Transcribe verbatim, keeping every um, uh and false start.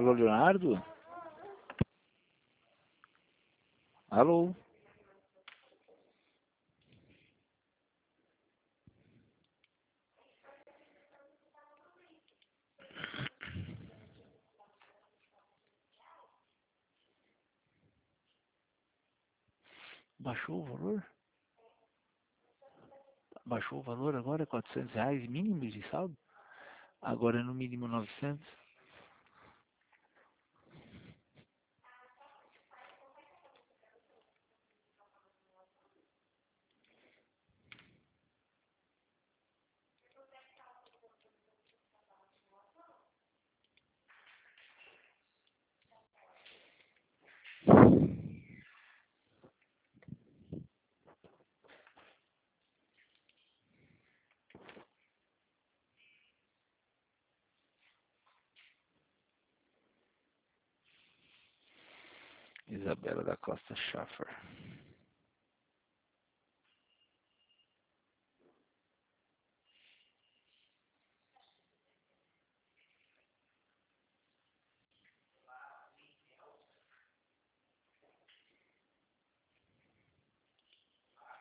Alô, Leonardo? Alô? Baixou o valor? Baixou o valor agora, quatrocentos reais mínimo de saldo? Agora é no mínimo novecentos. Isabela da Costa Schaffer.